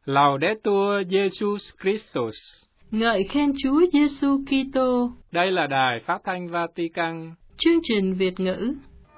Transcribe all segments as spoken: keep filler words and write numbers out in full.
Laudetur Jesus Christus. Ngợi khen Chúa Giêsu Kitô. Đây là đài phát thanh Vatican. Chương trình Việt ngữ.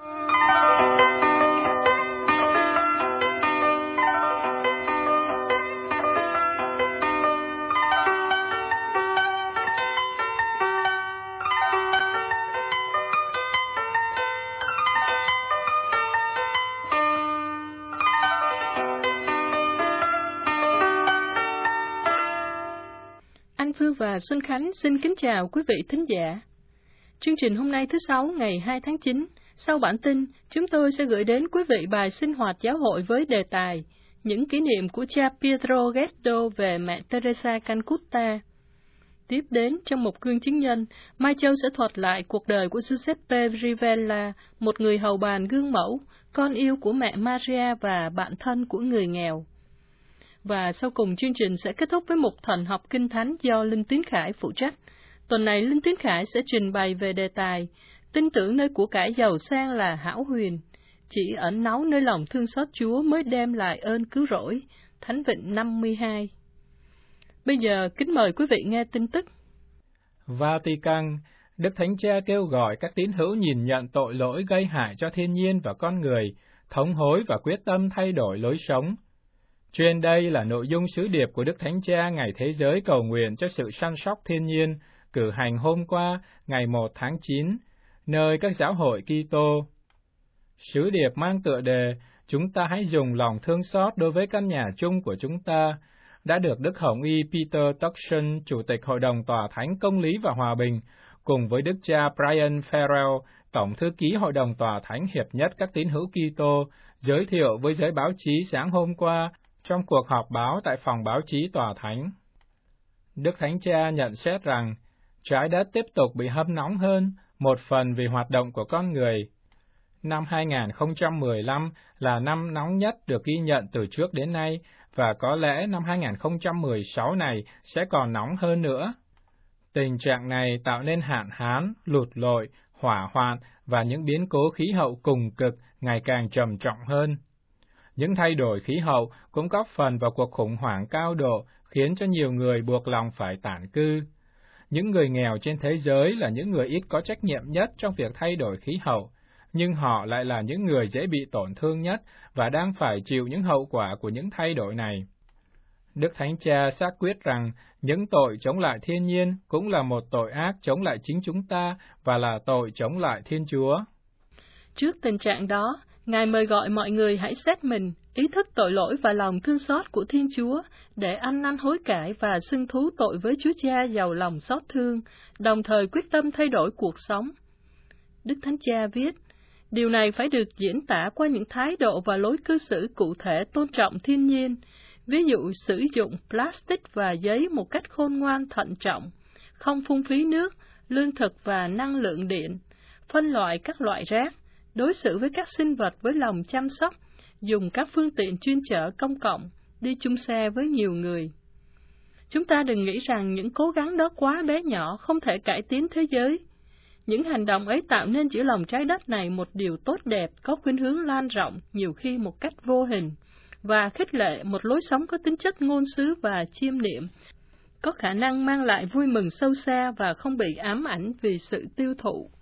Anh Phương và Xuân Khánh xin kính chào quý vị thính giả. Chương trình hôm nay thứ Sáu ngày hai tháng chín, sau bản tin, chúng tôi sẽ gửi đến quý vị bài sinh hoạt giáo hội với đề tài những kỷ niệm của cha Pietro Getto về mẹ Teresa Calcutta. Tiếp đến, trong một gương chứng nhân, Mai Châu sẽ thuật lại cuộc đời của Giuseppe Rivella, một người hầu bàn gương mẫu, con yêu của mẹ Maria và bạn thân của người nghèo. Và sau cùng chương trình sẽ kết thúc với một thần học kinh thánh do Linh Tiến Khải phụ trách. Tuần này Linh Tiến Khải sẽ trình bày về đề tài tin tưởng nơi của cải giàu sang là hão huyền, chỉ ẩn náu nơi lòng thương xót Chúa mới đem lại ơn cứu rỗi. Thánh Vịnh năm mươi hai. Bây giờ kính mời quý vị nghe tin tức. Vatican, Đức Thánh Cha kêu gọi các tín hữu nhìn nhận tội lỗi gây hại cho thiên nhiên và con người, thống hối và quyết tâm thay đổi lối sống. Trên đây là nội dung sứ điệp của Đức Thánh Cha Ngày Thế giới cầu nguyện cho sự săn sóc thiên nhiên, cử hành hôm qua, ngày một tháng chín, nơi các giáo hội Kitô. Sứ điệp mang tựa đề, chúng ta hãy dùng lòng thương xót đối với căn nhà chung của chúng ta, đã được Đức Hồng Y Peter Turkson, Chủ tịch Hội đồng Tòa Thánh Công lý và Hòa bình, cùng với Đức cha Brian Farrell, Tổng thư ký Hội đồng Tòa Thánh Hiệp nhất các tín hữu Kitô, giới thiệu với giới báo chí sáng hôm qua trong cuộc họp báo tại phòng báo chí Tòa Thánh. Đức Thánh Cha nhận xét rằng, trái đất tiếp tục bị hâm nóng hơn, một phần vì hoạt động của con người. Năm hai không một lăm là năm nóng nhất được ghi nhận từ trước đến nay, và có lẽ năm hai không một sáu này sẽ còn nóng hơn nữa. Tình trạng này tạo nên hạn hán, lụt lội, hỏa hoạn và những biến cố khí hậu cùng cực ngày càng trầm trọng hơn. Những thay đổi khí hậu cũng góp phần vào cuộc khủng hoảng cao độ, khiến cho nhiều người buộc lòng phải tản cư. Những người nghèo trên thế giới là những người ít có trách nhiệm nhất trong việc thay đổi khí hậu, nhưng họ lại là những người dễ bị tổn thương nhất và đang phải chịu những hậu quả của những thay đổi này. Đức Thánh Cha xác quyết rằng những tội chống lại thiên nhiên cũng là một tội ác chống lại chính chúng ta và là tội chống lại Thiên Chúa. Trước tình trạng đó, Ngài mời gọi mọi người hãy xét mình, ý thức tội lỗi và lòng thương xót của Thiên Chúa, để ăn năn hối cải và xưng thú tội với Chúa Cha giàu lòng xót thương, đồng thời quyết tâm thay đổi cuộc sống. Đức Thánh Cha viết, điều này phải được diễn tả qua những thái độ và lối cư xử cụ thể tôn trọng thiên nhiên, ví dụ sử dụng plastic và giấy một cách khôn ngoan thận trọng, không phung phí nước, lương thực và năng lượng điện, phân loại các loại rác, đối xử với các sinh vật với lòng chăm sóc, dùng các phương tiện chuyên chở công cộng, đi chung xe với nhiều người. Chúng ta đừng nghĩ rằng những cố gắng đó quá bé nhỏ, không thể cải tiến thế giới. Những hành động ấy tạo nên giữa lòng trái đất này một điều tốt đẹp, có khuynh hướng lan rộng, nhiều khi một cách vô hình, và khích lệ một lối sống có tính chất ngôn sứ và chiêm niệm, có khả năng mang lại vui mừng sâu xa và không bị ám ảnh vì sự tiêu thụ.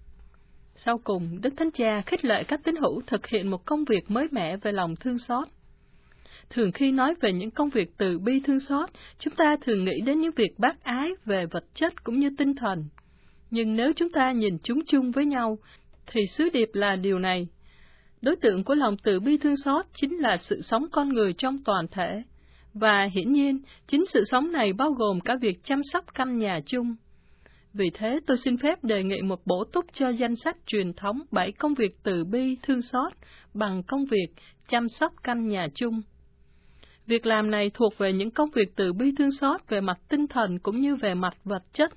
Sau cùng, Đức Thánh Cha khích lệ các tín hữu thực hiện một công việc mới mẻ về lòng thương xót. Thường khi nói về những công việc từ bi thương xót, chúng ta thường nghĩ đến những việc bác ái về vật chất cũng như tinh thần. Nhưng nếu chúng ta nhìn chúng chung với nhau, thì sứ điệp là điều này. Đối tượng của lòng từ bi thương xót chính là sự sống con người trong toàn thể. Và hiển nhiên, chính sự sống này bao gồm cả việc chăm sóc căn nhà chung. Vì thế, tôi xin phép đề nghị một bổ túc cho danh sách truyền thống bảy công việc từ bi thương xót bằng công việc chăm sóc căn nhà chung. Việc làm này thuộc về những công việc từ bi thương xót về mặt tinh thần cũng như về mặt vật chất.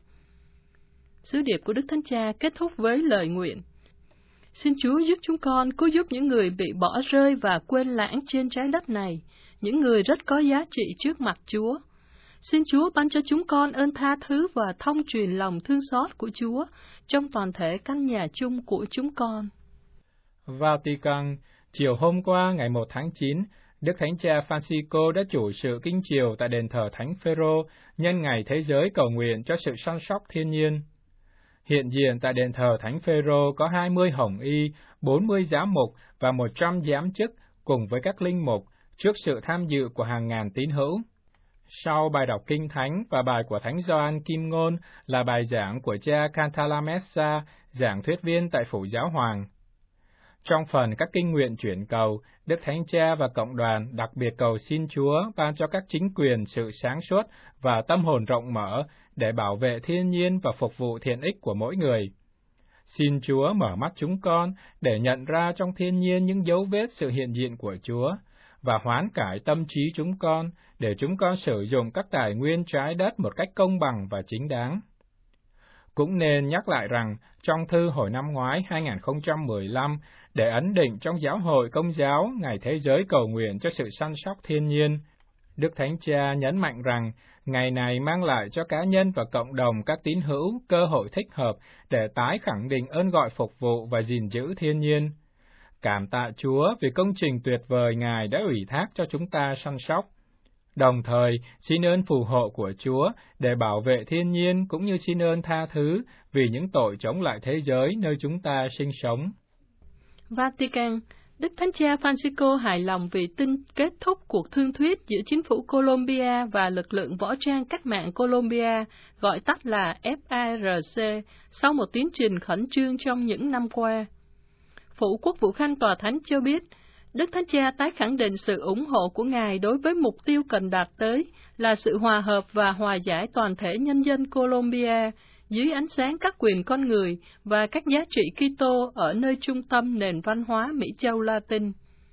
Sứ điệp của Đức Thánh Cha kết thúc với lời nguyện. Xin Chúa giúp chúng con cứu giúp những người bị bỏ rơi và quên lãng trên trái đất này, những người rất có giá trị trước mặt Chúa. Xin Chúa ban cho chúng con ơn tha thứ và thông truyền lòng thương xót của Chúa trong toàn thể căn nhà chung của chúng con. Vatican, chiều hôm qua ngày một tháng chín, Đức Thánh Cha Francisco đã chủ sự kinh chiều tại đền thờ Thánh Phêrô nhân ngày thế giới cầu nguyện cho sự săn sóc thiên nhiên. Hiện diện tại đền thờ Thánh Phêrô có hai mươi hồng y, bốn mươi giám mục và một trăm giám chức cùng với các linh mục trước sự tham dự của hàng ngàn tín hữu. Sau bài đọc Kinh Thánh và bài của Thánh Gioan Kim Ngôn là bài giảng của cha Cantalamessa, giảng thuyết viên tại Phủ Giáo Hoàng. Trong phần các kinh nguyện chuyển cầu, Đức Thánh Cha và Cộng đoàn đặc biệt cầu xin Chúa ban cho các chính quyền sự sáng suốt và tâm hồn rộng mở để bảo vệ thiên nhiên và phục vụ thiện ích của mỗi người. Xin Chúa mở mắt chúng con để nhận ra trong thiên nhiên những dấu vết sự hiện diện của Chúa, và hoán cải tâm trí chúng con để chúng con sử dụng các tài nguyên trái đất một cách công bằng và chính đáng. Cũng nên nhắc lại rằng, trong thư hồi năm ngoái hai không một lăm, để ấn định trong Giáo hội Công giáo Ngày Thế giới cầu nguyện cho sự săn sóc thiên nhiên, Đức Thánh Cha nhấn mạnh rằng, ngày này mang lại cho cá nhân và cộng đồng các tín hữu cơ hội thích hợp để tái khẳng định ơn gọi phục vụ và gìn giữ thiên nhiên. Cảm tạ Chúa vì công trình tuyệt vời Ngài đã ủy thác cho chúng ta săn sóc. Đồng thời, xin ơn phù hộ của Chúa để bảo vệ thiên nhiên cũng như xin ơn tha thứ vì những tội chống lại thế giới nơi chúng ta sinh sống. Vatican, Đức Thánh Cha Francisco hài lòng vì tin kết thúc cuộc thương thuyết giữa chính phủ Colombia và lực lượng võ trang cách mạng Colombia, gọi tắt là F A R C, sau một tiến trình khẩn trương trong những năm qua. Phủ Quốc vụ Khanh Tòa Thánh cho biết, Đức Thánh Cha tái khẳng định sự ủng hộ của Ngài đối với mục tiêu cần đạt tới là sự hòa hợp và hòa giải toàn thể nhân dân Colombia dưới ánh sáng các quyền con người và các giá trị Kitô ở nơi trung tâm nền văn hóa Mỹ Châu Latin.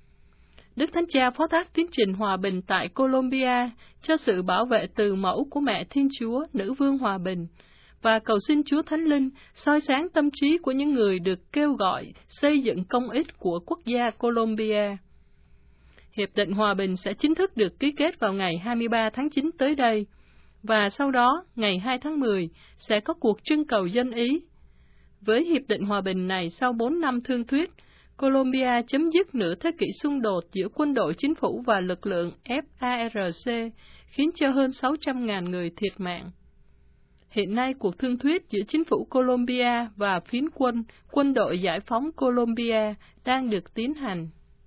Đức Thánh Cha phó thác tiến trình hòa bình tại Colombia cho sự bảo vệ từ mẫu của Mẹ Thiên Chúa, Nữ Vương Hòa Bình, và cầu xin Chúa Thánh Linh soi sáng tâm trí của những người được kêu gọi xây dựng công ích của quốc gia Colombia. Hiệp định Hòa bình sẽ chính thức được ký kết vào ngày hai mươi ba tháng chín tới đây, và sau đó, ngày hai tháng mười, sẽ có cuộc trưng cầu dân Ý. Với Hiệp định Hòa bình này sau bốn năm thương thuyết, Colombia chấm dứt nửa thế kỷ xung đột giữa quân đội chính phủ và lực lượng F A R C, khiến cho hơn sáu trăm nghìn người thiệt mạng. Hiện nay, cuộc thương thuyết giữa chính phủ Colombia và phiến quân, quân đội giải phóng Colombia đang được tiến hành.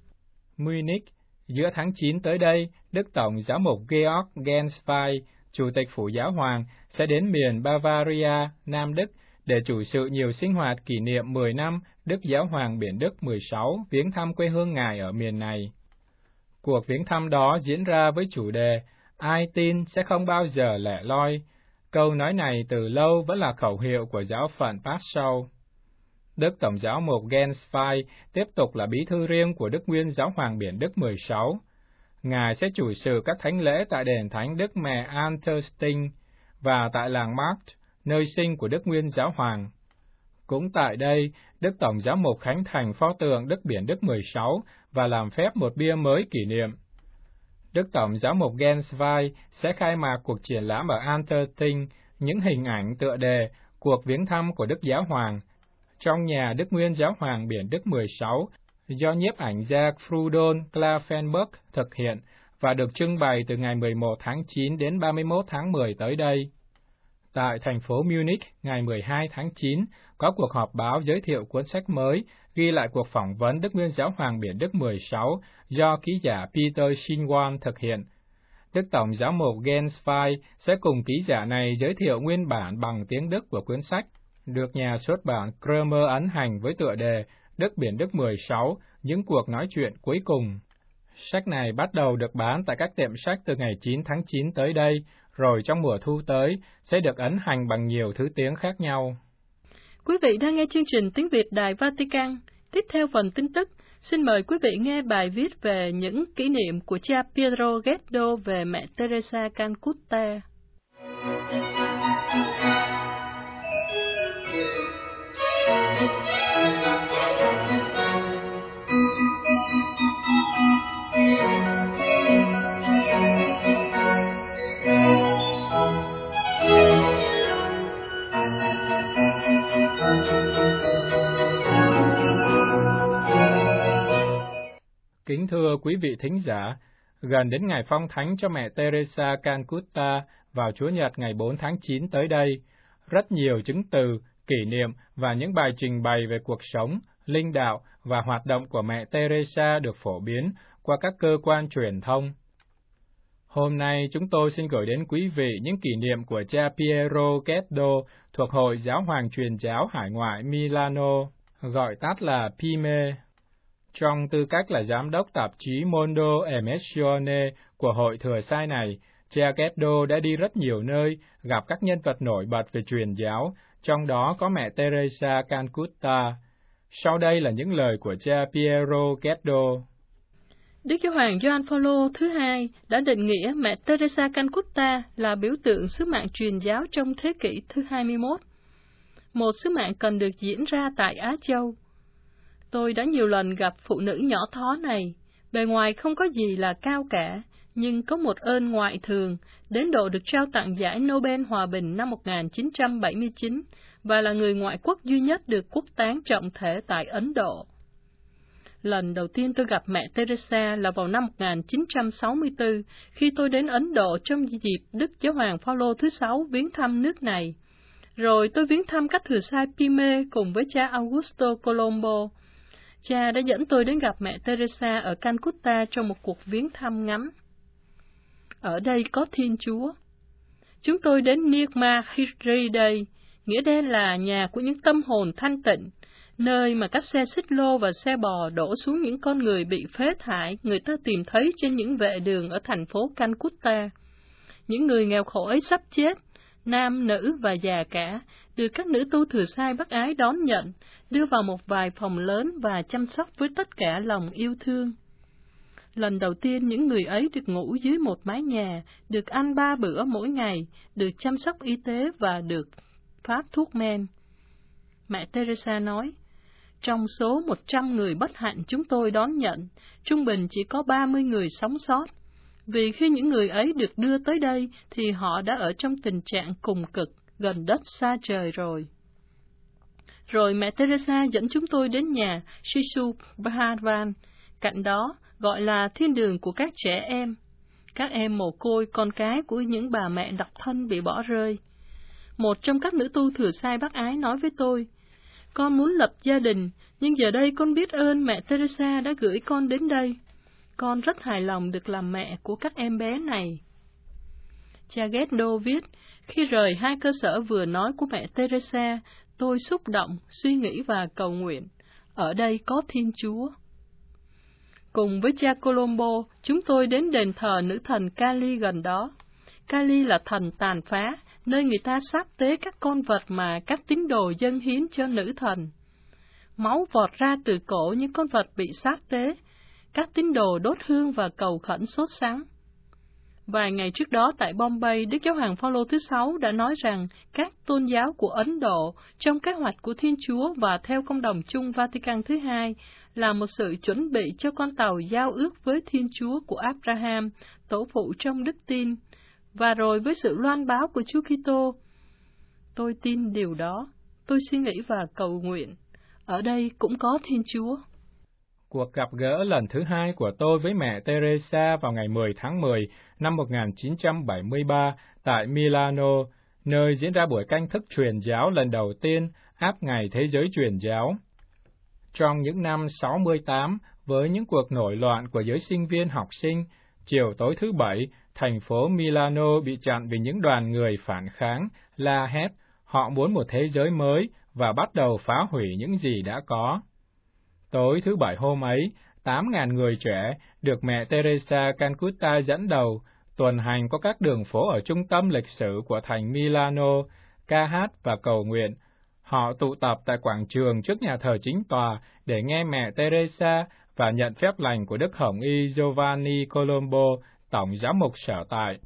Munich, giữa tháng chín tới đây, Đức Tổng Giám mục Georg Genswein, Chủ tịch Phủ Giáo Hoàng, sẽ đến miền Bavaria, Nam Đức, để chủ sự nhiều sinh hoạt kỷ niệm mười năm Đức Giáo Hoàng Biển Đức mười sáu viếng thăm quê hương Ngài ở miền này. Cuộc viếng thăm đó diễn ra với chủ đề Ai tin sẽ không bao giờ lẻ loi. Câu nói này từ lâu vẫn là khẩu hiệu của giáo phận Passau. Đức Tổng giáo mục Genswein tiếp tục là bí thư riêng của Đức Nguyên Giáo Hoàng Biển Đức mười sáu. Ngài sẽ chủ sự các thánh lễ tại đền thánh Đức Mẹ Antersting và tại làng Markt, nơi sinh của Đức Nguyên Giáo Hoàng. Cũng tại đây, Đức Tổng giám mục khánh thành pho tượng Đức Biển Đức mười sáu và làm phép một bia mới kỷ niệm. Đức Tổng giám mục Genswein sẽ khai mạc cuộc triển lãm ở Antersting những hình ảnh tựa đề Cuộc viếng thăm của Đức Giáo Hoàng trong nhà Đức Nguyên Giáo Hoàng Biển Đức mười sáu do nhiếp ảnh gia Frudon Klaffenberg thực hiện và được trưng bày từ ngày mười một tháng chín đến ba mươi mốt tháng mười tới đây. Tại thành phố Munich, ngày mười hai tháng chín, có cuộc họp báo giới thiệu cuốn sách mới ghi lại cuộc phỏng vấn Đức Nguyên Giáo Hoàng Biển Đức mười sáu do ký giả Peter Schinwan thực hiện. Đức Tổng giám mục Genswein sẽ cùng ký giả này giới thiệu nguyên bản bằng tiếng Đức của cuốn sách, được nhà xuất bản Kramer ấn hành với tựa đề Đức Biển Đức mười sáu, những cuộc nói chuyện cuối cùng. Sách này bắt đầu được bán tại các tiệm sách từ ngày chín tháng chín tới đây, rồi trong mùa thu tới sẽ được ấn hành bằng nhiều thứ tiếng khác nhau. Quý vị đang nghe chương trình Tiếng Việt Đài Vatican. Tiếp theo phần tin tức, xin mời quý vị nghe bài viết về những kỷ niệm của cha Pietro Ghetto về mẹ Teresa Calcutta. Kính thưa quý vị thính giả, gần đến ngày phong thánh cho mẹ Teresa Calcutta vào Chúa Nhật ngày bốn tháng chín tới đây, rất nhiều chứng từ, kỷ niệm và những bài trình bày về cuộc sống, linh đạo và hoạt động của mẹ Teresa được phổ biến qua các cơ quan truyền thông. Hôm nay chúng tôi xin gửi đến quý vị những kỷ niệm của cha Piero Getto thuộc Hội Giáo hoàng Truyền giáo Hải ngoại Milano, gọi tắt là pê i em e. Trong tư cách là giám đốc tạp chí Mondo e Missione của hội thừa sai này, cha Getto đã đi rất nhiều nơi, gặp các nhân vật nổi bật về truyền giáo, trong đó có mẹ Teresa Calcutta. Sau đây là những lời của cha Piero Getto. Đức Giáo hoàng Gioan Phaolô thứ hai đã định nghĩa mẹ Teresa Calcutta là biểu tượng sứ mạng truyền giáo trong thế kỷ thứ hai mươi mốt. Một sứ mạng cần được diễn ra tại Á Châu. Tôi đã nhiều lần gặp phụ nữ nhỏ thó này, bề ngoài không có gì là cao cả, nhưng có một ơn ngoại thường, đến độ được trao tặng giải Nobel Hòa bình năm một nghìn chín trăm bảy mươi chín, và là người ngoại quốc duy nhất được quốc táng trọng thể tại Ấn Độ. Lần đầu tiên tôi gặp mẹ Teresa là vào năm một nghìn chín trăm sáu mươi tư, khi tôi đến Ấn Độ trong dịp Đức Giáo hoàng Phaolô thứ sáu viếng thăm nước này. Rồi tôi viếng thăm các thừa sai pê i em e cùng với cha Augusto Colombo. Cha đã dẫn tôi đến gặp mẹ Teresa ở Calcutta trong một cuộc viếng thăm ngắn. Ở đây có Thiên Chúa. Chúng tôi đến Nirma Hriday, nghĩa đen là nhà của những tâm hồn thanh tịnh, nơi mà các xe xích lô và xe bò đổ xuống những con người bị phế thải người ta tìm thấy trên những vệ đường ở thành phố Calcutta. Những người nghèo khổ ấy sắp chết, nam, nữ và già cả, được các nữ tu thừa sai bác ái đón nhận, đưa vào một vài phòng lớn và chăm sóc với tất cả lòng yêu thương. Lần đầu tiên những người ấy được ngủ dưới một mái nhà, được ăn ba bữa mỗi ngày, được chăm sóc y tế và được phát thuốc men. Mẹ Teresa nói, trong số một trăm người bất hạnh chúng tôi đón nhận, trung bình chỉ có ba mươi người sống sót. Vì khi những người ấy được đưa tới đây, thì họ đã ở trong tình trạng cùng cực, gần đất xa trời rồi. Rồi mẹ Teresa dẫn chúng tôi đến nhà Shisu Bhavan, cạnh đó gọi là thiên đường của các trẻ em, các em mồ côi con cái của những bà mẹ độc thân bị bỏ rơi. Một trong các nữ tu thừa sai bác ái nói với tôi, con muốn lập gia đình, nhưng giờ đây con biết ơn mẹ Teresa đã gửi con đến đây. Con rất hài lòng được làm mẹ của các em bé này. Cha Getto viết, khi rời hai cơ sở vừa nói của mẹ Teresa, tôi xúc động, suy nghĩ và cầu nguyện. Ở đây có Thiên Chúa. Cùng với cha Colombo, chúng tôi đến đền thờ nữ thần Kali gần đó. Kali là thần tàn phá, nơi người ta sáp tế các con vật mà các tín đồ dâng hiến cho nữ thần. Máu vọt ra từ cổ những con vật bị sáp tế. Các tín đồ đốt hương và cầu khẩn sốt sắng. Vài ngày trước đó tại Bombay, Đức Giáo hoàng Phaolô thứ sáu đã nói rằng các tôn giáo của Ấn Độ trong kế hoạch của Thiên Chúa và theo công đồng chung Vatican thứ hai là một sự chuẩn bị cho con tàu giao ước với Thiên Chúa của Abraham, tổ phụ trong đức tin, và rồi với sự loan báo của Chúa Kitô. Tôi tin điều đó. Tôi suy nghĩ và cầu nguyện. Ở đây cũng có Thiên Chúa. Cuộc gặp gỡ lần thứ hai của tôi với mẹ Teresa vào ngày mười tháng mười năm một nghìn chín trăm bảy mươi ba tại Milano, nơi diễn ra buổi canh thức truyền giáo lần đầu tiên áp Ngày Thế giới Truyền giáo. Trong những năm sáu mươi tám, với những cuộc nổi loạn của giới sinh viên học sinh, chiều tối thứ Bảy, thành phố Milano bị chặn vì những đoàn người phản kháng, la hét, họ muốn một thế giới mới và bắt đầu phá hủy những gì đã có. Tối thứ Bảy hôm ấy, tám ngàn người trẻ được mẹ Teresa Calcutta dẫn đầu, tuần hành qua các đường phố ở trung tâm lịch sử của thành Milano, ca hát và cầu nguyện. Họ tụ tập tại quảng trường trước nhà thờ chính tòa để nghe mẹ Teresa và nhận phép lành của Đức Hồng Y Giovanni Colombo, tổng giám mục sở tại.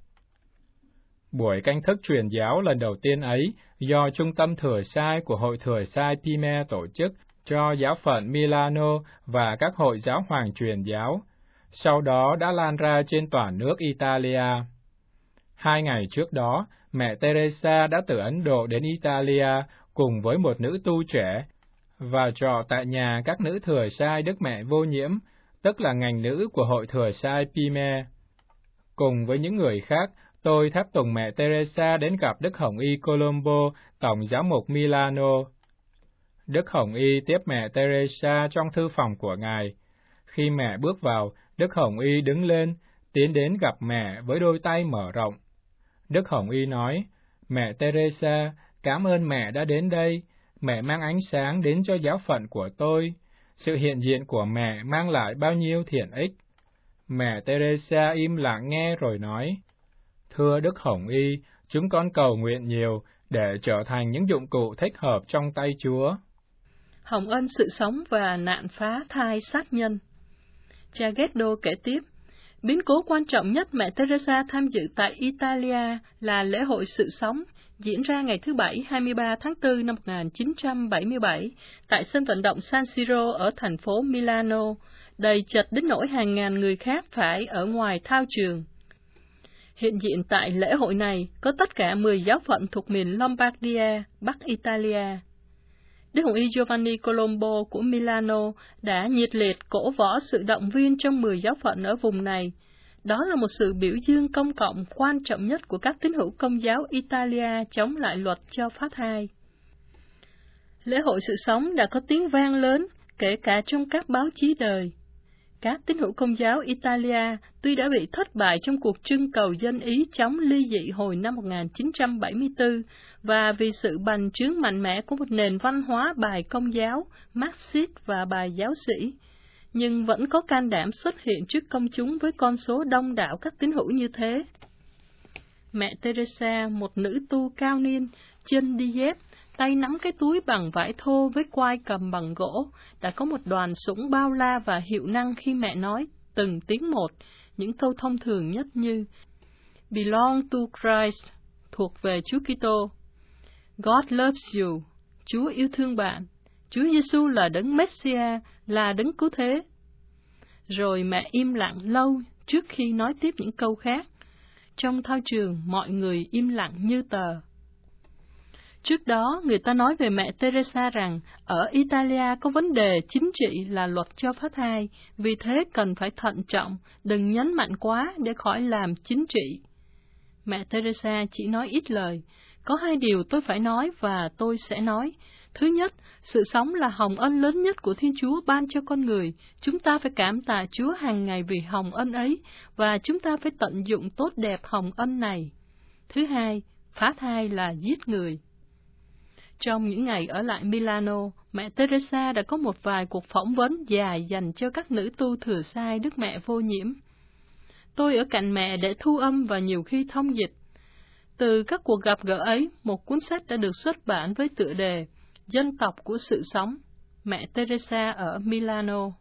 Buổi canh thức truyền giáo lần đầu tiên ấy do Trung tâm Thừa sai của Hội Thừa sai pê i em e tổ chức cho giáo phận Milano và các hội giáo hoàng truyền giáo, sau đó đã lan ra trên toàn nước Italia. Hai ngày trước đó, mẹ Teresa đã từ Ấn Độ đến Italia cùng với một nữ tu trẻ và trọ tại nhà các nữ thừa sai Đức Mẹ Vô Nhiễm, tức là ngành nữ của Hội Thừa sai pê i em e. Cùng với những người khác, tôi tháp tùng mẹ Teresa đến gặp Đức Hồng Y Colombo, Tổng giám mục Milano. Đức Hồng Y tiếp mẹ Teresa trong thư phòng của ngài. Khi mẹ bước vào, Đức Hồng Y đứng lên, tiến đến gặp mẹ với đôi tay mở rộng. Đức Hồng Y nói, mẹ Teresa, cảm ơn mẹ đã đến đây. Mẹ mang ánh sáng đến cho giáo phận của tôi. Sự hiện diện của mẹ mang lại bao nhiêu thiện ích. Mẹ Teresa im lặng nghe rồi nói, thưa Đức Hồng Y, chúng con cầu nguyện nhiều để trở thành những dụng cụ thích hợp trong tay Chúa. Hồng ân sự sống và nạn phá thai sát nhân. Cha Geddo kể tiếp, biến cố quan trọng nhất mẹ Teresa tham dự tại Italia là lễ hội sự sống, diễn ra ngày thứ Bảy hai mươi ba tháng tư năm một nghìn chín trăm bảy mươi bảy tại sân vận động San Siro ở thành phố Milano, đầy chật đến nỗi hàng ngàn người khác phải ở ngoài thao trường. Hiện diện tại lễ hội này có tất cả mười giáo phận thuộc miền Lombardia, Bắc Italia. Đức Hồng Y Giovanni Colombo của Milano đã nhiệt liệt cổ võ sự động viên trong mười giáo phận ở vùng này. Đó là một sự biểu dương công cộng quan trọng nhất của các tín hữu Công giáo Italia chống lại luật cho phá thai. Lễ hội sự sống đã có tiếng vang lớn, kể cả trong các báo chí đời. Các tín hữu Công giáo Italia tuy đã bị thất bại trong cuộc trưng cầu dân Ý chống ly dị hồi năm một nghìn chín trăm bảy mươi tư, và vì sự bành trướng mạnh mẽ của một nền văn hóa bài Công giáo, Marxist và bài giáo sĩ, nhưng vẫn có can đảm xuất hiện trước công chúng với con số đông đảo các tín hữu như thế. Mẹ Teresa, một nữ tu cao niên, chân đi dép, tay nắm cái túi bằng vải thô với quai cầm bằng gỗ, đã có một đoàn súng bao la và hiệu năng khi mẹ nói, từng tiếng một, những câu thông thường nhất như Belong to Christ, thuộc về Chúa Kitô. God loves you, Chúa yêu thương bạn. Chúa Giêsu là đấng Messiah, là đấng cứu thế. Rồi mẹ im lặng lâu trước khi nói tiếp những câu khác. Trong thao trường, mọi người im lặng như tờ. Trước đó, người ta nói về mẹ Teresa rằng ở Italia có vấn đề chính trị là luật cho phá thai, vì thế cần phải thận trọng, đừng nhấn mạnh quá để khỏi làm chính trị. Mẹ Teresa chỉ nói ít lời. Có hai điều tôi phải nói và tôi sẽ nói. Thứ nhất, sự sống là hồng ân lớn nhất của Thiên Chúa ban cho con người. Chúng ta phải cảm tạ Chúa hàng ngày vì hồng ân ấy, và chúng ta phải tận dụng tốt đẹp hồng ân này. Thứ hai, phá thai là giết người. Trong những ngày ở lại Milano, mẹ Teresa đã có một vài cuộc phỏng vấn dài dành cho các nữ tu thừa sai Đức Mẹ Vô Nhiễm. Tôi ở cạnh mẹ để thu âm và nhiều khi thông dịch. Từ các cuộc gặp gỡ ấy, một cuốn sách đã được xuất bản với tựa đề Dân tộc của sự sống, mẹ Teresa ở Milano.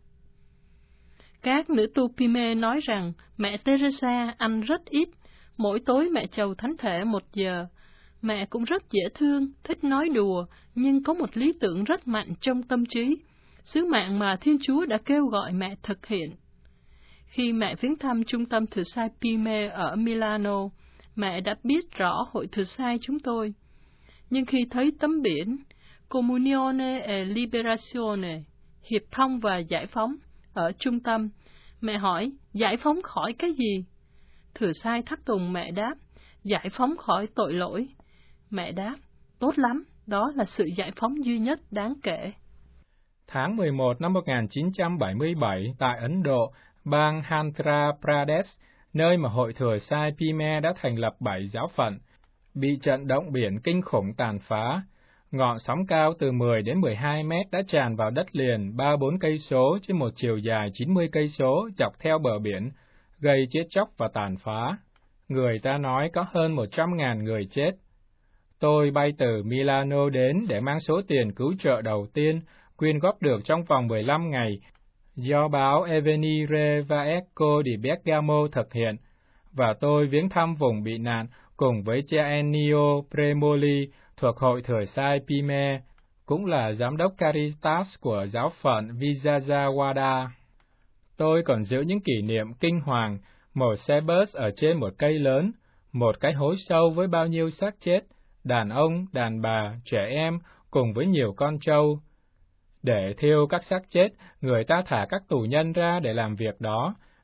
Các nữ tu Pime nói rằng mẹ Teresa ăn rất ít, mỗi tối mẹ chầu thánh thể một giờ. Mẹ cũng rất dễ thương, thích nói đùa, nhưng có một lý tưởng rất mạnh trong tâm trí, sứ mạng mà Thiên Chúa đã kêu gọi mẹ thực hiện. Khi mẹ viếng thăm trung tâm thừa sai Pime ở Milano, mẹ đã biết rõ hội thừa sai chúng tôi. Nhưng khi thấy tấm biển Comunione e Liberazione, hiệp thông và giải phóng, ở trung tâm, mẹ hỏi, giải phóng khỏi cái gì? Thừa sai thắc tùng mẹ đáp, giải phóng khỏi tội lỗi. Mẹ đáp, tốt lắm, đó là sự giải phóng duy nhất đáng kể. Tháng mười một năm một nghìn chín trăm bảy mươi bảy, tại Ấn Độ, bang Andhra Pradesh, nơi mà hội thừa sai Pime đã thành lập bảy giáo phận, bị trận động biển kinh khủng tàn phá. Ngọn sóng cao từ mười đến mười hai mét đã tràn vào đất liền ba bốn cây số trên một chiều dài chín mươi cây số dọc theo bờ biển, gây chết chóc và tàn phá. Người ta nói có hơn một trăm ngàn người chết. Tôi bay từ Milano đến để mang số tiền cứu trợ đầu tiên, quyên góp được trong vòng mười lăm ngày, do báo Avvenire và Eco di Bergamo thực hiện, và tôi viếng thăm vùng bị nạn cùng với cha Ennio Premoli thuộc hội thừa sai Pime, cũng là giám đốc Caritas của giáo phận Vijayawada. Tôi còn giữ những kỷ niệm kinh hoàng, một xe bus ở trên một cây lớn, một cái hố sâu với bao nhiêu xác chết, đàn ông, đàn bà, trẻ em, cùng với nhiều con trâu. Để thiêu các xác chết, người ta thả các tù nhân ra để làm việc đó,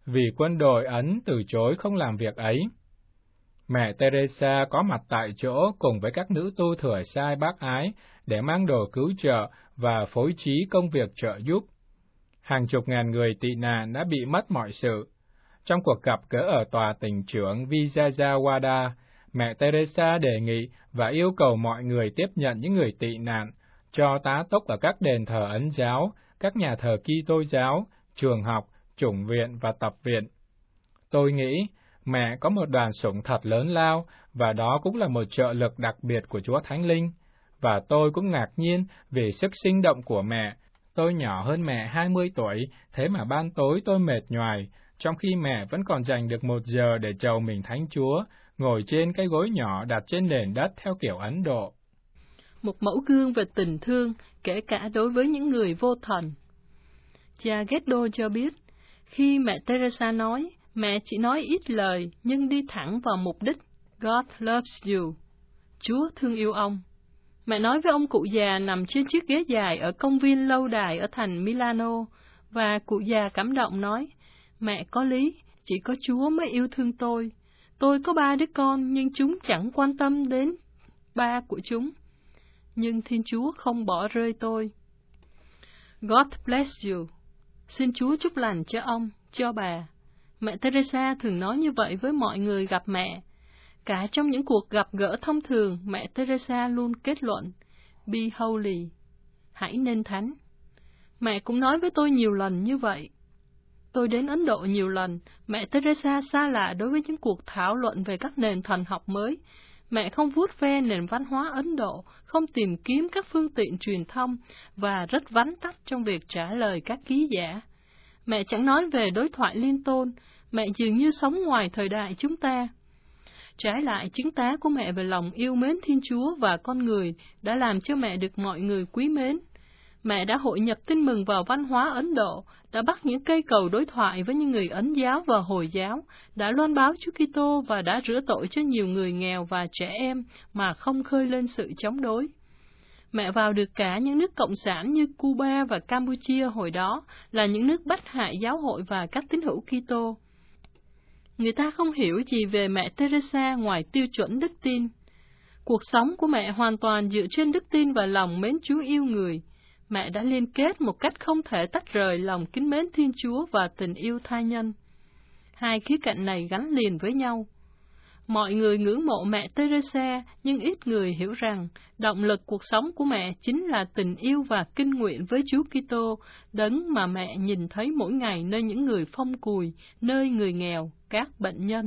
vì quân đội Ấn từ chối không làm việc ấy. Mẹ Teresa có mặt tại chỗ cùng với các nữ tu thừa sai bác ái để mang đồ cứu trợ và phối trí công việc trợ giúp. Hàng chục ngàn người tị nạn đã bị mất mọi sự. Trong cuộc gặp gỡ ở tòa tỉnh trưởng Vijayawada, mẹ Teresa đề nghị và yêu cầu mọi người tiếp nhận những người tị nạn, cho tá túc ở các đền thờ Ấn giáo, các nhà thờ Kitô giáo, trường học, chủng viện và tập viện. Tôi nghĩ mẹ có một đoàn sủng thật lớn lao, và đó cũng là một trợ lực đặc biệt của Chúa Thánh Linh. Và tôi cũng ngạc nhiên về sức sinh động của mẹ. Tôi nhỏ hơn mẹ hai mươi tuổi, thế mà ban tối tôi mệt nhoài, trong khi mẹ vẫn còn dành được một giờ để chầu mình Thánh Chúa, ngồi trên cái gối nhỏ đặt trên nền đất theo kiểu Ấn Độ. Một mẫu gương về tình thương, kể cả đối với những người vô thần. Cha Getto cho biết, khi mẹ Teresa nói, mẹ chỉ nói ít lời nhưng đi thẳng vào mục đích. God loves you. Chúa thương yêu ông. Mẹ nói với ông cụ già nằm trên chiếc ghế dài ở công viên lâu đài ở thành Milano, và cụ già cảm động nói, mẹ có lý, chỉ có Chúa mới yêu thương tôi. Tôi có ba đứa con, nhưng chúng chẳng quan tâm đến ba của chúng. Nhưng Thiên Chúa không bỏ rơi tôi. God bless you. Xin Chúa chúc lành cho ông, cho bà. Mẹ Teresa thường nói như vậy với mọi người gặp mẹ. Cả trong những cuộc gặp gỡ thông thường, mẹ Teresa luôn kết luận, Be holy, hãy nên thánh. Mẹ cũng nói với tôi nhiều lần như vậy. Tôi đến Ấn Độ nhiều lần, mẹ Teresa xa lạ đối với những cuộc thảo luận về các nền thần học mới. Mẹ không vuốt ve nền văn hóa Ấn Độ, không tìm kiếm các phương tiện truyền thông, và rất vắn tắt trong việc trả lời các ký giả. Mẹ chẳng nói về đối thoại liên tôn, mẹ dường như sống ngoài thời đại chúng ta. Trái lại, chứng tá của mẹ về lòng yêu mến Thiên Chúa và con người đã làm cho mẹ được mọi người quý mến. Mẹ đã hội nhập tin mừng vào văn hóa Ấn Độ, đã bắt những cây cầu đối thoại với những người Ấn giáo và Hồi giáo, đã loan báo Chúa Kitô và đã rửa tội cho nhiều người nghèo và trẻ em mà không khơi lên sự chống đối. Mẹ vào được cả những nước cộng sản như Cuba và Campuchia hồi đó, là những nước bắt hại giáo hội và các tín hữu Kitô. Người ta không hiểu gì về mẹ Teresa ngoài tiêu chuẩn đức tin. Cuộc sống của mẹ hoàn toàn dựa trên đức tin và lòng mến Chúa yêu người. Mẹ đã liên kết một cách không thể tách rời lòng kính mến Thiên Chúa và tình yêu tha nhân. Hai khía cạnh này gắn liền với nhau. Mọi người ngưỡng mộ mẹ Teresa, nhưng ít người hiểu rằng động lực cuộc sống của mẹ chính là tình yêu và kinh nguyện với Chúa Kitô, đấng mà mẹ nhìn thấy mỗi ngày nơi những người phong cùi, nơi người nghèo, các bệnh nhân.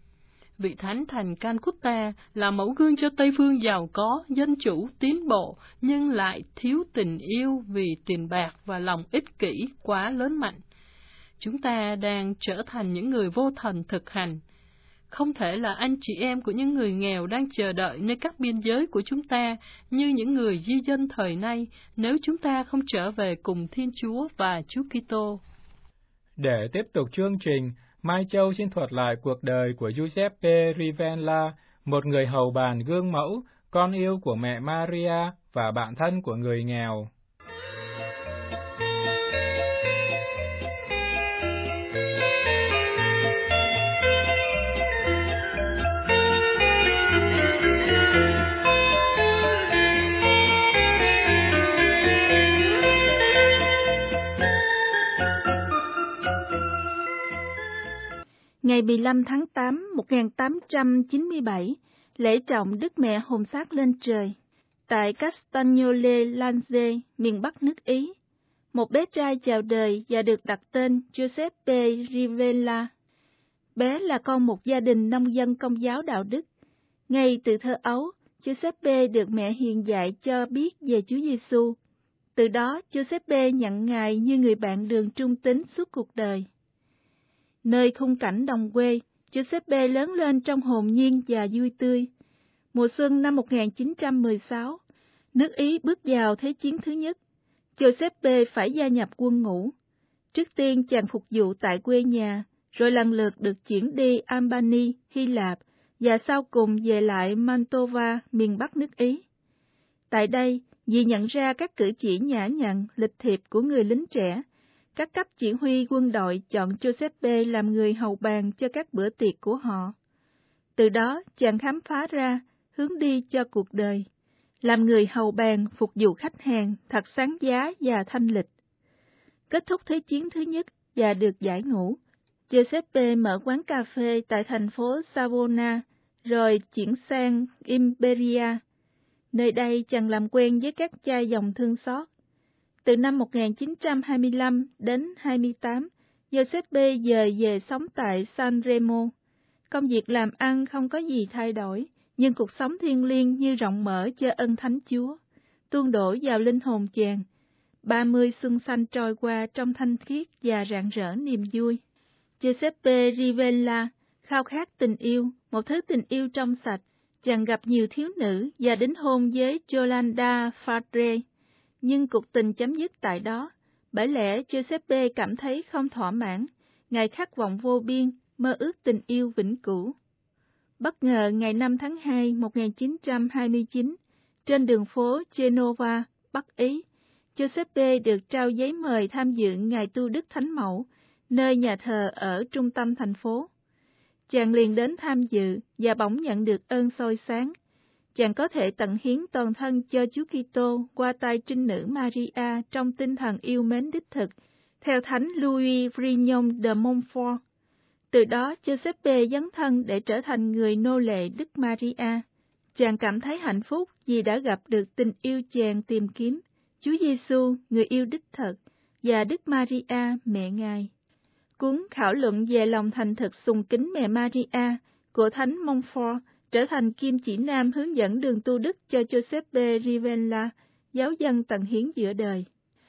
Vị thánh thành Calcutta là mẫu gương cho Tây phương giàu có, dân chủ, tiến bộ, nhưng lại thiếu tình yêu vì tiền bạc và lòng ích kỷ quá lớn mạnh. Chúng ta đang trở thành những người vô thần thực hành. Không thể là anh chị em của những người nghèo đang chờ đợi nơi các biên giới của chúng ta như những người di dân thời nay nếu chúng ta không trở về cùng Thiên Chúa và Chúa Kitô. Để tiếp tục chương trình, Mai Châu xin thuật lại cuộc đời của Giuseppe Rivella, một người hầu bàn gương mẫu, con yêu của mẹ Maria và bạn thân của người nghèo. Ngày mười lăm tháng tám, một nghìn tám trăm chín mươi bảy, lễ trọng Đức Mẹ hồn xác lên trời. Tại Castagnole Lange, miền Bắc nước Ý, một bé trai chào đời và được đặt tên Giuseppe Rivella. Bé là con một gia đình nông dân Công giáo đạo đức. Ngay từ thơ ấu, Giuseppe được mẹ hiền dạy cho biết về Chúa Giêsu. Từ đó, Giuseppe nhận Ngài như người bạn đường trung tín suốt cuộc đời. Nơi khung cảnh đồng quê, Giuseppe lớn lên trong hồn nhiên và vui tươi. Mùa xuân năm một nghìn chín trăm mười sáu, nước Ý bước vào Thế chiến thứ nhất. Giuseppe phải gia nhập quân ngũ. Trước tiên chàng phục vụ tại quê nhà, rồi lần lượt được chuyển đi Albany, Hy Lạp, và sau cùng về lại Mantova, miền Bắc nước Ý. Tại đây, vì nhận ra các cử chỉ nhã nhặn, lịch thiệp của người lính trẻ, Các cấp chỉ huy quân đội chọn Giuseppe làm người hầu bàn cho các bữa tiệc của họ. Từ đó, chàng khám phá ra hướng đi cho cuộc đời. Làm người hầu bàn phục vụ khách hàng thật sáng giá và thanh lịch. Kết thúc Thế chiến thứ nhất và được giải ngũ, Giuseppe mở quán cà phê tại thành phố Savona, rồi chuyển sang Imperia. Nơi đây chàng làm quen với các cha dòng thương xót. Từ năm một nghìn chín trăm hai mươi lăm đến hai mươi tám, Giuseppe dời về sống tại Sanremo. Công việc làm ăn không có gì thay đổi, nhưng cuộc sống thiêng liêng như rộng mở cho ân Thánh Chúa, tuôn đổ vào linh hồn chàng. Ba mươi xuân xanh trôi qua trong thanh khiết và rạng rỡ niềm vui. Giuseppe Rivella khao khát tình yêu, một thứ tình yêu trong sạch. Chàng gặp nhiều thiếu nữ và đính hôn với Yolanda Fadre, nhưng cuộc tình chấm dứt tại đó. Bởi lẽ Giuseppe cảm thấy không thỏa mãn, ngài khát vọng vô biên, mơ ước tình yêu vĩnh cửu. Bất ngờ ngày năm tháng hai năm một nghìn chín trăm hai mươi chín, trên đường phố Genova, Bắc Ý, Giuseppe được trao giấy mời tham dự ngày tu đức Thánh Mẫu, nơi nhà thờ ở trung tâm thành phố. Chàng liền đến tham dự và bỗng nhận được ơn soi sáng. Chàng có thể tận hiến toàn thân cho Chúa Kitô qua tay trinh nữ Maria trong tinh thần yêu mến đích thực, theo Thánh Louis Vrignon de Montfort. Từ đó, Giuseppe dấn thân để trở thành người nô lệ Đức Maria. Chàng cảm thấy hạnh phúc vì đã gặp được tình yêu chàng tìm kiếm, Chúa Giêsu, người yêu đích thực, và Đức Maria, mẹ Ngài. Cuốn Khảo luận về lòng thành thực sùng kính mẹ Maria của Thánh Montfort trở thành kim chỉ nam hướng dẫn đường tu đức cho Giuseppe Rivella, giáo dân tận hiến giữa đời.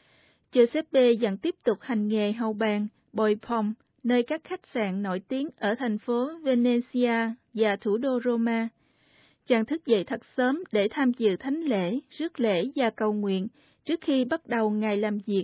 Giuseppe vẫn tiếp tục hành nghề hầu bàn, bồi phòng, nơi các khách sạn nổi tiếng ở thành phố Venezia và thủ đô Roma. Chàng thức dậy thật sớm để tham dự thánh lễ, rước lễ và cầu nguyện trước khi bắt đầu ngày làm việc.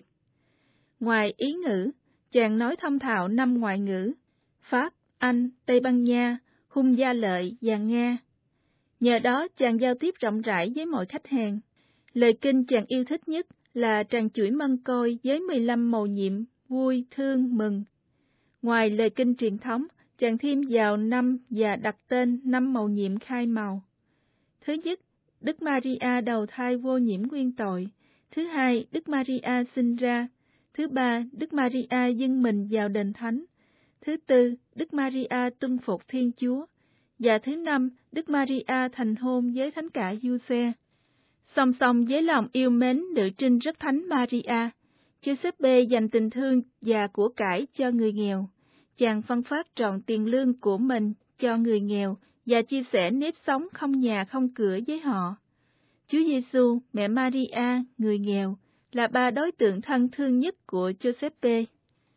Ngoài Ý ngữ, chàng nói thông thạo năm ngoại ngữ: Pháp, Anh, Tây Ban Nha, Hung Gia Lợi và Nga. Nhờ đó chàng giao tiếp rộng rãi với mọi khách hàng. Lời kinh chàng yêu thích nhất là tràng chuỗi mân côi với mười lăm mầu nhiệm vui, thương, mừng. Ngoài lời kinh truyền thống, chàng thêm vào năm và đặt tên năm mầu nhiệm khai màu. Thứ nhất, Đức Maria đầu thai vô nhiễm nguyên tội. Thứ hai, Đức Maria sinh ra. Thứ ba, Đức Maria dâng mình vào đền thánh. Thứ tư, Đức Maria tuân phục Thiên Chúa. Và thứ năm, Đức Maria thành hôn với Thánh cả Giuse. Song song với lòng yêu mến nữ trinh rất thánh Maria, Giuseppe dành tình thương và của cải cho người nghèo. Chàng phân phát trọn tiền lương của mình cho người nghèo và chia sẻ nếp sống không nhà không cửa với họ. Chúa Giêsu, mẹ Maria, người nghèo, là ba đối tượng thân thương nhất của Giuseppe.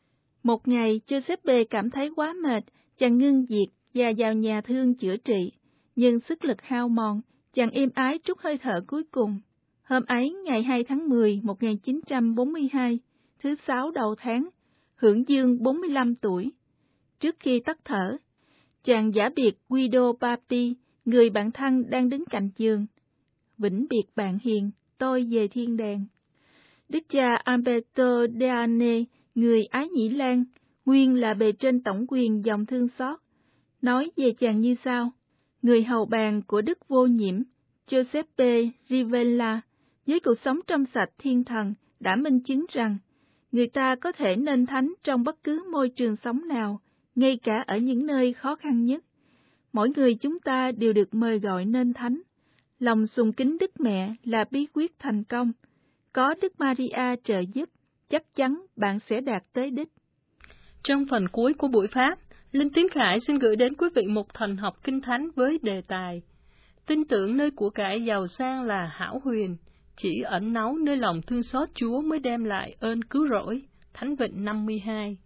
Một ngày, Giuseppe cảm thấy quá mệt, chàng ngưng việc và vào nhà thương chữa trị. Nhưng sức lực hao mòn, chàng êm ái trút hơi thở cuối cùng. Hôm ấy, ngày hai tháng mười năm một nghìn chín trăm bốn mươi hai, thứ sáu đầu tháng, hưởng dương bốn mươi lăm tuổi. Trước khi tắt thở, chàng giả biệt Guido Papi, người bạn thân đang đứng cạnh giường. Vĩnh biệt bạn hiền, tôi về thiên đàng. Đức cha Alberto Deane, người Ái Nhĩ Lan, nguyên là bề trên tổng quyền dòng thương xót, nói về chàng như sau: người hầu bàn của Đức vô nhiễm Giuseppe Rivella, với cuộc sống trong sạch thiên thần, đã minh chứng rằng người ta có thể nên thánh trong bất cứ môi trường sống nào, ngay cả ở những nơi khó khăn nhất. Mỗi người chúng ta đều được mời gọi nên thánh. Lòng sùng kính Đức Mẹ là bí quyết thành công. Có Đức Maria trợ giúp, chắc chắn bạn sẽ đạt tới đích. Trong phần cuối của buổi Pháp, Linh Tiến Khải xin gửi đến quý vị một thần học kinh thánh với đề tài: tin tưởng nơi của cải giàu sang là hão huyền, chỉ ẩn náu nơi lòng thương xót Chúa mới đem lại ơn cứu rỗi. Thánh Vịnh năm mươi hai.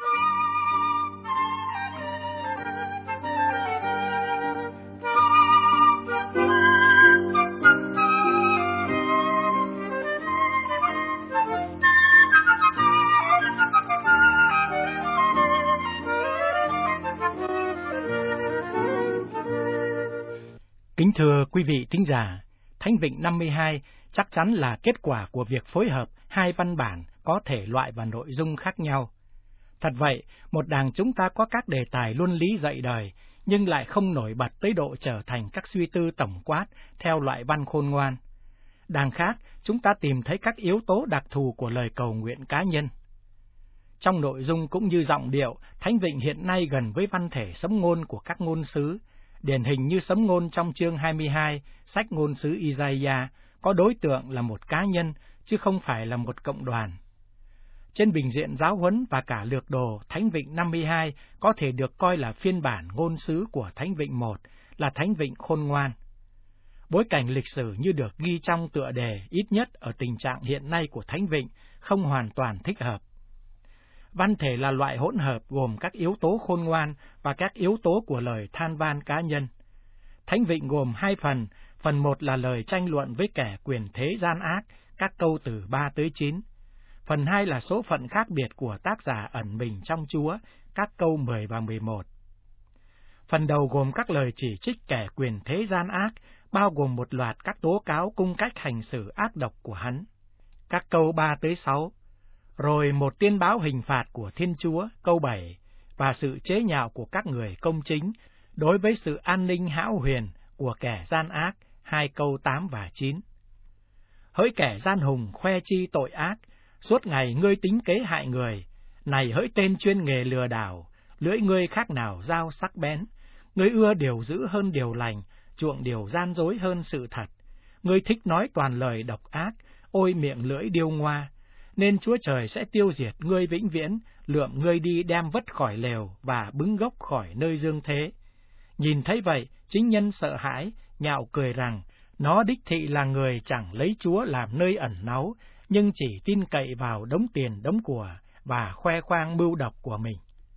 Kính thưa quý vị thính giả, Thánh Vịnh năm mươi hai chắc chắn là kết quả của việc phối hợp hai văn bản có thể loại và nội dung khác nhau. Thật vậy, một đàng chúng ta có các đề tài luân lý dạy đời, nhưng lại không nổi bật tới độ trở thành các suy tư tổng quát theo loại văn khôn ngoan. Đàng khác, chúng ta tìm thấy các yếu tố đặc thù của lời cầu nguyện cá nhân. Trong nội dung cũng như giọng điệu, Thánh Vịnh hiện nay gần với văn thể sấm ngôn của các ngôn sứ, điển hình như sấm ngôn trong chương hai mươi hai, sách ngôn sứ Isaiah, có đối tượng là một cá nhân, chứ không phải là một cộng đoàn. Trên bình diện giáo huấn và cả lược đồ, Thánh Vịnh năm mươi hai có thể được coi là phiên bản ngôn sứ của Thánh Vịnh một, là Thánh Vịnh khôn ngoan. Bối cảnh lịch sử như được ghi trong tựa đề, ít nhất ở tình trạng hiện nay của Thánh Vịnh, không hoàn toàn thích hợp. Văn thể là loại hỗn hợp gồm các yếu tố khôn ngoan và các yếu tố của lời than van cá nhân. Thánh Vịnh gồm hai phần, phần một là lời tranh luận với kẻ quyền thế gian ác, các câu từ ba tới chín. Phần hai là số phận khác biệt của tác giả ẩn mình trong Chúa, các câu mười và mười một. Phần đầu gồm các lời chỉ trích kẻ quyền thế gian ác, bao gồm một loạt các tố cáo cung cách hành xử ác độc của hắn. Các câu ba tới sáu. Rồi một tiên báo hình phạt của Thiên Chúa, câu bảy, và sự chế nhạo của các người công chính đối với sự an ninh hão huyền của kẻ gian ác, hai câu tám và chín. Hỡi kẻ gian hùng khoe chi tội ác, suốt ngày ngươi tính kế hại người, này hỡi tên chuyên nghề lừa đảo, lưỡi ngươi khác nào dao sắc bén, ngươi ưa điều dữ hơn điều lành, chuộng điều gian dối hơn sự thật, ngươi thích nói toàn lời độc ác, ôi miệng lưỡi điêu ngoa, nên Chúa Trời sẽ tiêu diệt ngươi vĩnh viễn, lượm ngươi đi đem vất khỏi lều và bứng gốc khỏi nơi dương thế. Nhìn thấy vậy, chính nhân sợ hãi, nhạo cười rằng, nó đích thị là người chẳng lấy Chúa làm nơi ẩn náu, nhưng chỉ tin cậy vào đống tiền đống của và khoe khoang mưu độc của mình.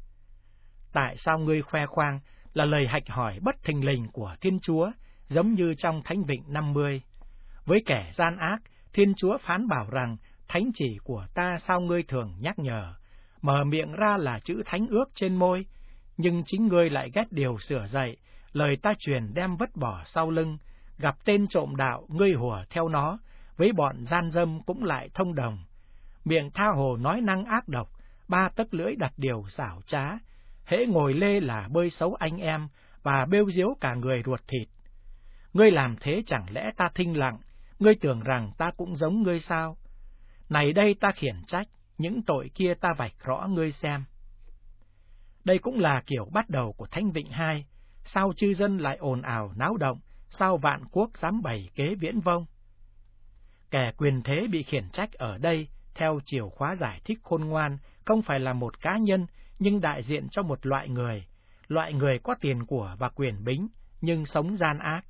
Tại sao ngươi khoe khoang là lời hạch hỏi bất thình lình của Thiên Chúa, giống như trong Thánh Vịnh năm mươi. Với kẻ gian ác, Thiên Chúa phán bảo rằng, thánh chỉ của ta sao ngươi thường nhắc nhở, mở miệng ra là chữ thánh ước trên môi, nhưng chính ngươi lại ghét điều sửa dạy, lời ta truyền đem vứt bỏ sau lưng, gặp tên trộm đạo ngươi hùa theo nó, với bọn gian dâm cũng lại thông đồng. Miệng tha hồ nói năng ác độc, ba tấc lưỡi đặt điều xảo trá, hễ ngồi lê là bơi xấu anh em, và bêu diếu cả người ruột thịt. Ngươi làm thế chẳng lẽ ta thinh lặng, ngươi tưởng rằng ta cũng giống ngươi sao? Này đây ta khiển trách, những tội kia ta vạch rõ ngươi xem. Đây cũng là kiểu bắt đầu của Thánh Vịnh hai, sao chư dân lại ồn ào náo động, sao vạn quốc dám bày kế viễn vông. Kẻ quyền thế bị khiển trách ở đây, theo chiều khóa giải thích khôn ngoan, không phải là một cá nhân, nhưng đại diện cho một loại người, loại người có tiền của và quyền bính, nhưng sống gian ác.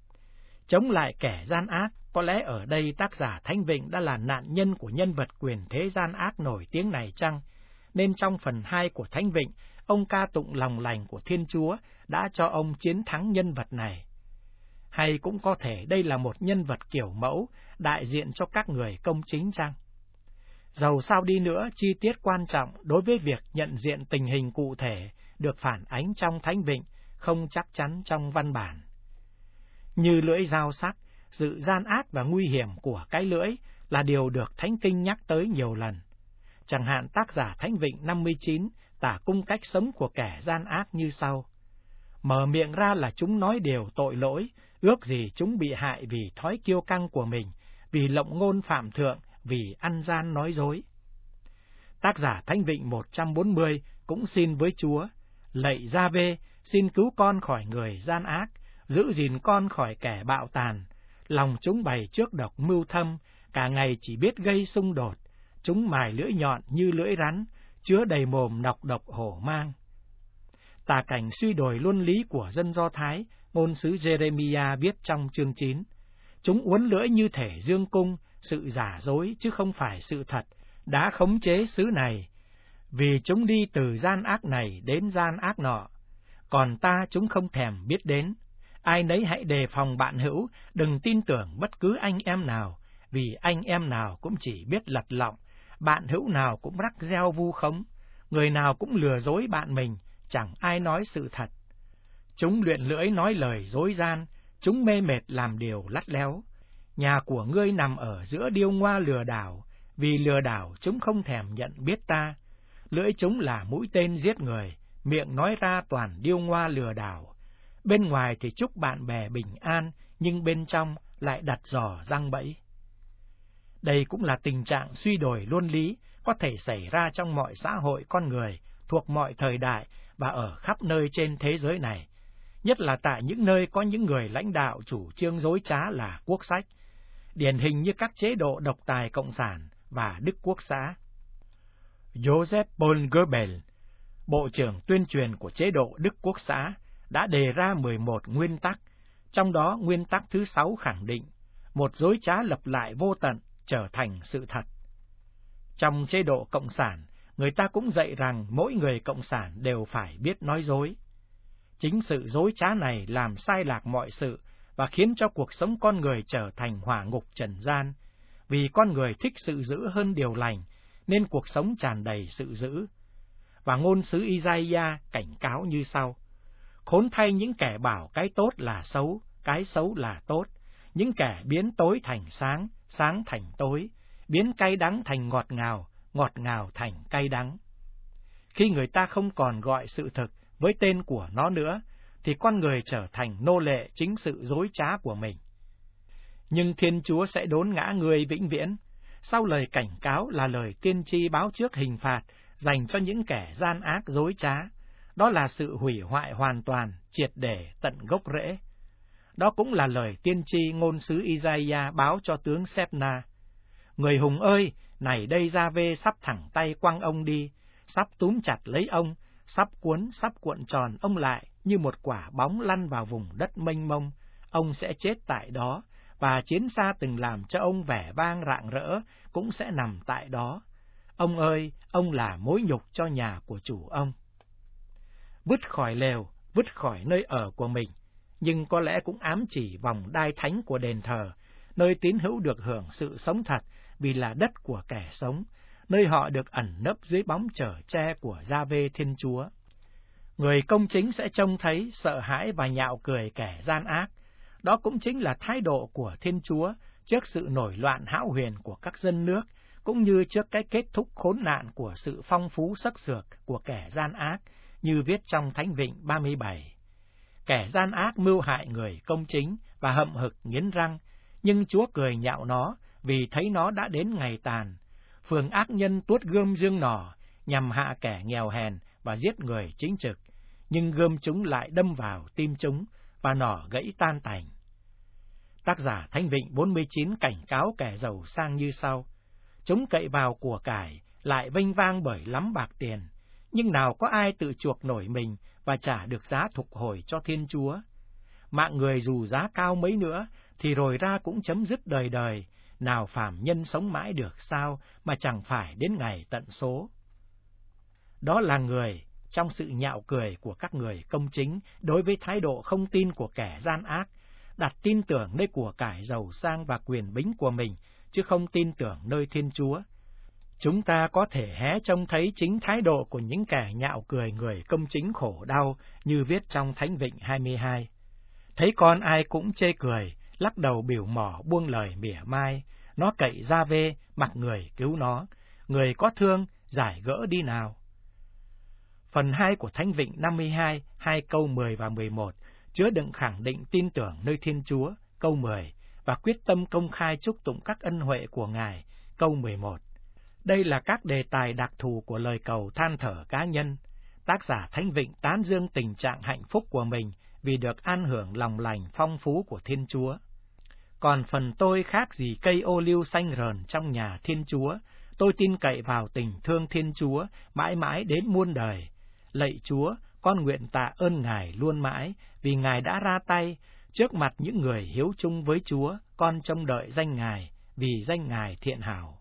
Chống lại kẻ gian ác, có lẽ ở đây tác giả Thánh Vịnh đã là nạn nhân của nhân vật quyền thế gian ác nổi tiếng này chăng? Nên trong phần hai của Thánh Vịnh, ông ca tụng lòng lành của Thiên Chúa đã cho ông chiến thắng nhân vật này. Hay cũng có thể đây là một nhân vật kiểu mẫu, đại diện cho các người công chính chăng? Dầu sao đi nữa, chi tiết quan trọng đối với việc nhận diện tình hình cụ thể được phản ánh trong Thánh Vịnh, không chắc chắn trong văn bản. Như lưỡi dao sắc, sự gian ác và nguy hiểm của cái lưỡi là điều được Thánh Kinh nhắc tới nhiều lần. Chẳng hạn tác giả Thánh Vịnh năm mươi chín tả cung cách sống của kẻ gian ác như sau. Mở miệng ra là chúng nói điều tội lỗi, ước gì chúng bị hại vì thói kiêu căng của mình, vì lộng ngôn phạm thượng, vì ăn gian nói dối. Tác giả Thánh Vịnh một trăm bốn mươi cũng xin với Chúa, lạy Gia-vê, xin cứu con khỏi người gian ác, giữ gìn con khỏi kẻ bạo tàn. Lòng chúng bày trước độc mưu thâm, cả ngày chỉ biết gây xung đột, chúng mài lưỡi nhọn như lưỡi rắn, chứa đầy mồm nọc độc hổ mang. Tả cảnh suy đồi luân lý của dân Do Thái, ngôn sứ Jeremiah viết trong chương chín. Chúng uốn lưỡi như thể dương cung, sự giả dối chứ không phải sự thật, đã khống chế xứ này, vì chúng đi từ gian ác này đến gian ác nọ. Còn ta chúng không thèm biết đến. Ai nấy hãy đề phòng bạn hữu, đừng tin tưởng bất cứ anh em nào, vì anh em nào cũng chỉ biết lật lọng, bạn hữu nào cũng rắc reo vu khống, người nào cũng lừa dối bạn mình, chẳng ai nói sự thật. Chúng luyện lưỡi nói lời dối gian, chúng mê mệt làm điều lắt léo. Nhà của ngươi nằm ở giữa điêu ngoa lừa đảo, Vì lừa đảo chúng không thèm nhận biết ta, lưỡi chúng là mũi tên giết người, miệng nói ra toàn điêu ngoa lừa đảo. Bên ngoài thì chúc bạn bè bình an, nhưng bên trong lại đặt giò răng bẫy. Đây cũng là tình trạng suy đổi luân lý có thể xảy ra trong mọi xã hội con người, thuộc mọi thời đại và ở khắp nơi trên thế giới này, nhất là tại những nơi có những người lãnh đạo chủ trương dối trá là quốc sách, điển hình như các chế độ độc tài cộng sản và Đức Quốc xã. Joseph Paul Goebbels, Bộ trưởng tuyên truyền của chế độ Đức Quốc xã, đã đề ra mười một nguyên tắc, trong đó nguyên tắc thứ sáu khẳng định một dối trá lặp lại vô tận trở thành sự thật. Trong chế độ cộng sản, người ta cũng dạy rằng mỗi người cộng sản đều phải biết nói dối. Chính sự dối trá này làm sai lạc mọi sự và khiến cho cuộc sống con người trở thành hỏa ngục trần gian. Vì con người thích sự dữ hơn điều lành, nên cuộc sống tràn đầy sự dữ. Và ngôn sứ Isaiah cảnh cáo như sau: khốn thay những kẻ bảo cái tốt là xấu, cái xấu là tốt, những kẻ biến tối thành sáng, sáng thành tối, biến cay đắng thành ngọt ngào, ngọt ngào thành cay đắng. Khi người ta không còn gọi sự thực với tên của nó nữa, thì con người trở thành nô lệ chính sự dối trá của mình. Nhưng Thiên Chúa sẽ đốn ngã ngươi vĩnh viễn. Sau lời cảnh cáo là lời tiên tri báo trước hình phạt dành cho những kẻ gian ác dối trá. Đó là sự hủy hoại hoàn toàn, triệt để tận gốc rễ. Đó cũng là lời tiên tri ngôn sứ Isaiah báo cho tướng Sebna: người hùng ơi, này đây Gia-vê sắp thẳng tay quăng ông đi, sắp túm chặt lấy ông, sắp cuốn, sắp cuộn tròn ông lại như một quả bóng lăn vào vùng đất mênh mông. Ông sẽ chết tại đó, và chiến xa từng làm cho ông vẻ vang rạng rỡ cũng sẽ nằm tại đó. Ông ơi, ông là mối nhục cho nhà của chủ ông. Vứt khỏi lều, vứt khỏi nơi ở của mình, nhưng có lẽ cũng ám chỉ vòng đai thánh của đền thờ, nơi tín hữu được hưởng sự sống thật vì là đất của kẻ sống, nơi họ được ẩn nấp dưới bóng chở che của Gia-vê Thiên Chúa. Người công chính sẽ trông thấy, sợ hãi và nhạo cười kẻ gian ác. Đó cũng chính là thái độ của Thiên Chúa trước sự nổi loạn hão huyền của các dân nước, cũng như trước cái kết thúc khốn nạn của sự phong phú sắc sược của kẻ gian ác, như viết trong Thánh Vịnh ba mươi bảy. Kẻ gian ác mưu hại người công chính và hậm hực nghiến răng, nhưng Chúa cười nhạo nó vì thấy nó đã đến ngày tàn. Phường ác nhân tuốt gươm dương nỏ nhằm hạ kẻ nghèo hèn và giết người chính trực, nhưng gươm chúng lại đâm vào tim chúng và nỏ gãy tan tành. Tác giả Thánh Vịnh bốn mươi chín cảnh cáo kẻ giàu sang như sau: chúng cậy vào của cải, lại vênh vang bởi lắm bạc tiền, nhưng nào có ai tự chuộc nổi mình và trả được giá thục hồi cho Thiên Chúa. Mạng người dù giá cao mấy nữa, thì rồi ra cũng chấm dứt đời đời, nào phàm nhân sống mãi được sao mà chẳng phải đến ngày tận số. Đó là người trong sự nhạo cười của các người công chính đối với thái độ không tin của kẻ gian ác, đặt tin tưởng nơi của cải giàu sang và quyền bính của mình, chứ không tin tưởng nơi Thiên Chúa. Chúng ta có thể hé trông thấy chính thái độ của những kẻ nhạo cười người công chính khổ đau, như viết trong Thánh Vịnh hai mươi hai. Thấy con ai cũng chê cười, lắc đầu biểu mỏ buông lời mỉa mai, nó cậy Gia-vê, mặc người cứu nó, người có thương, giải gỡ đi nào. Phần hai của Thánh Vịnh năm mươi hai, hai câu mười và mười một, chứa đựng khẳng định tin tưởng nơi Thiên Chúa, câu mười, và quyết tâm công khai chúc tụng các ân huệ của Ngài, câu mười một. Đây là các đề tài đặc thù của lời cầu than thở cá nhân. Tác giả Thánh Vịnh tán dương tình trạng hạnh phúc của mình vì được an hưởng lòng lành phong phú của Thiên Chúa. Còn phần tôi khác gì cây ô liu xanh rờn trong nhà Thiên Chúa, tôi tin cậy vào tình thương Thiên Chúa mãi mãi đến muôn đời. Lạy Chúa, con nguyện tạ ơn Ngài luôn mãi, vì Ngài đã ra tay, trước mặt những người hiếu chung với Chúa, con trông đợi danh Ngài, vì danh Ngài thiện hảo.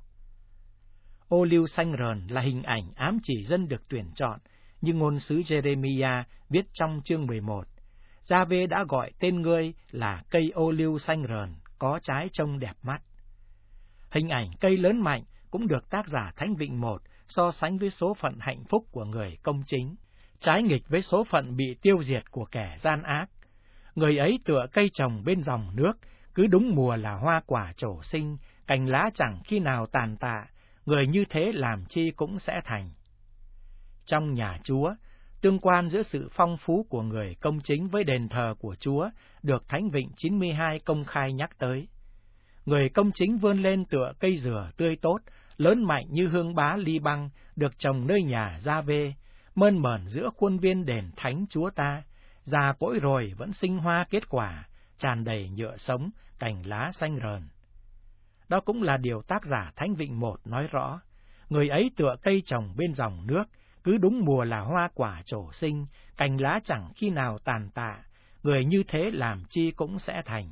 Ô liu xanh rờn là hình ảnh ám chỉ dân được tuyển chọn, như ngôn sứ Jeremiah viết trong chương mười một. Gia-vê đã gọi tên ngươi là cây ô liu xanh rờn, có trái trông đẹp mắt. Hình ảnh cây lớn mạnh cũng được tác giả Thánh Vịnh một so sánh với số phận hạnh phúc của người công chính, trái nghịch với số phận bị tiêu diệt của kẻ gian ác. Người ấy tựa cây trồng bên dòng nước, cứ đúng mùa là hoa quả trổ sinh, cành lá chẳng khi nào tàn tạ, người như thế làm chi cũng sẽ thành. Trong nhà Chúa, tương quan giữa sự phong phú của người công chính với đền thờ của Chúa được Thánh Vịnh chín mươi hai công khai nhắc tới. Người công chính vươn lên tựa cây dừa tươi tốt, lớn mạnh như hương bá ly băng, được trồng nơi nhà Gia-vê, mơn mởn giữa khuôn viên đền thánh Chúa ta, già cỗi rồi vẫn sinh hoa kết quả, tràn đầy nhựa sống, cành lá xanh rờn. Đó cũng là điều tác giả Thánh Vịnh một nói rõ, người ấy tựa cây trồng bên dòng nước, cứ đúng mùa là hoa quả trổ sinh, cành lá chẳng khi nào tàn tạ, người như thế làm chi cũng sẽ thành.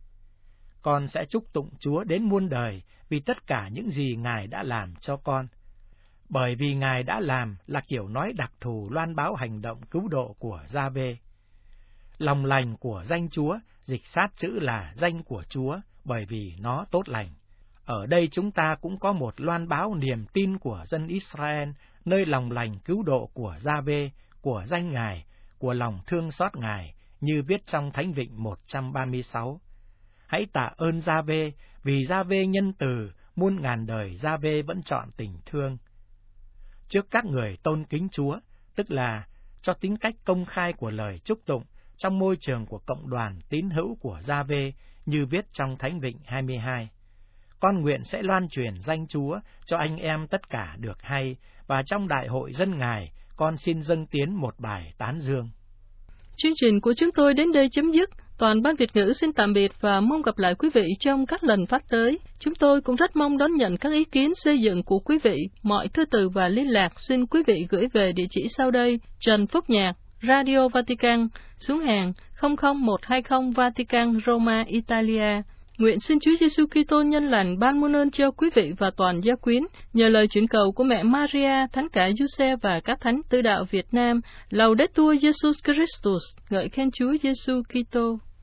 Con sẽ chúc tụng Chúa đến muôn đời vì tất cả những gì Ngài đã làm cho con. Bởi vì Ngài đã làm là kiểu nói đặc thù loan báo hành động cứu độ của Gia-vê. Lòng lành của danh Chúa, dịch sát chữ là danh của Chúa, bởi vì nó tốt lành. Ở đây chúng ta cũng có một loan báo niềm tin của dân Israel, nơi lòng lành cứu độ của Gia-vê, của danh Ngài, của lòng thương xót Ngài, như viết trong Thánh Vịnh một trăm ba mươi sáu. Hãy tạ ơn Gia-vê, vì Gia-vê nhân từ, muôn ngàn đời Gia-vê vẫn chọn tình thương. Trước các người tôn kính Chúa, tức là cho tính cách công khai của lời chúc tụng trong môi trường của cộng đoàn tín hữu của Gia-vê, như viết trong Thánh Vịnh hai mươi hai. Con nguyện sẽ loan truyền danh Chúa cho anh em tất cả được hay, và trong đại hội dân Ngài, con xin dâng tiến một bài tán dương. Chương trình của chúng tôi đến đây chấm dứt. Toàn ban Việt ngữ xin tạm biệt và mong gặp lại quý vị trong các lần phát tới. Chúng tôi cũng rất mong đón nhận các ý kiến xây dựng của quý vị. Mọi thư từ và liên lạc xin quý vị gửi về địa chỉ sau đây: Trần Phúc Nhạc, Radio Vatican, xuống hàng không không một hai không Vatican, Roma, Italia. Nguyện xin Chúa Giêsu Kitô nhân lành ban muôn ơn cho quý vị và toàn gia quyến, nhờ lời chuyển cầu của mẹ Maria, Thánh cả Giuse và các thánh tử đạo Việt Nam. Laudetur Jesus Christus, ngợi khen Chúa Giêsu Kitô.